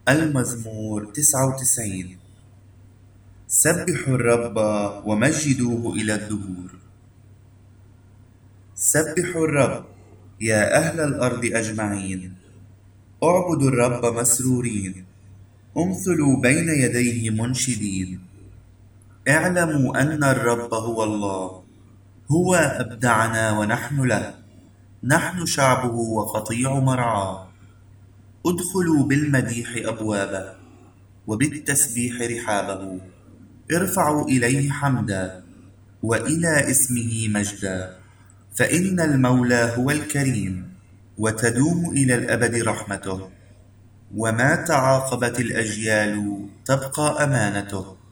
المزمور 99. سبحوا الرب ومجدوه إلى الدهور. سبحوا الرب يا أهل الأرض أجمعين، اعبدوا الرب مسرورين، امثلوا بين يديه منشدين. اعلموا أن الرب هو الله، هو أبدعنا ونحن له، نحن شعبه وقطيع مرعاه. ادخلوا بالمديح أبوابه، وبالتسبيح رحابه. ارفعوا إليه حمدا، وإلى اسمه مجدا. فإن المولى هو الكريم، وتدوم إلى الأبد رحمته. وما تعاقبت الأجيال تبقى أمانته.